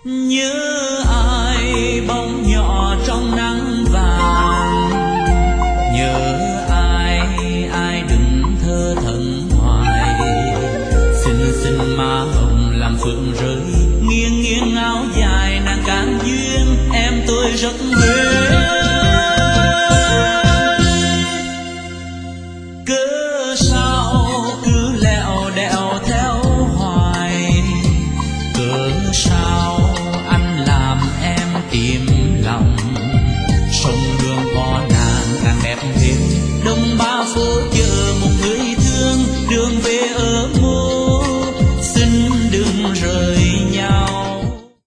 Nhớ ai bóng nhỏ trong nắng vàng, nhớ ai ai đừng thơ thẩn hoài, xinh xinh má hồng làm phượng rơi